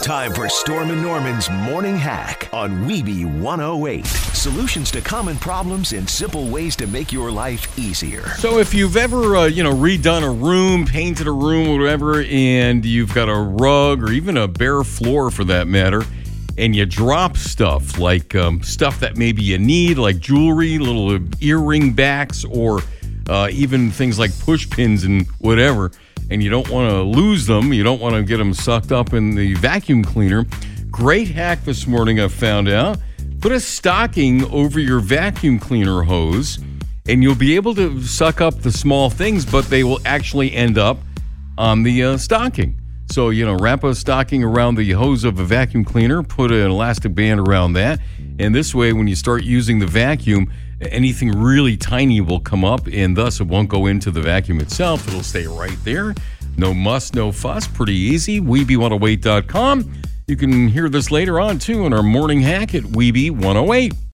Time for Storm and Norman's Morning Hack on Weeby 108. Solutions to common problems and simple ways to make your life easier. So if you've ever, redone a room, painted a room or whatever, and you've got a rug or even a bare floor for that matter, and you drop stuff like stuff that maybe you need, like jewelry, little earring backs, or even things like push pins and whatever, and you don't want to lose them, you don't want to get them sucked up in the vacuum cleaner. Great hack this morning I found out. Put a stocking over your vacuum cleaner hose, and you'll be able to suck up the small things, but they will actually end up on the stocking. So, wrap a stocking around the hose of a vacuum cleaner, put an elastic band around that, and this way, when you start using the vacuum, anything really tiny will come up, and thus it won't go into the vacuum itself. It'll stay right there. No muss, no fuss. Pretty easy. Weeby108.com. You can hear this later on, too, in our morning hack at Weeby 108.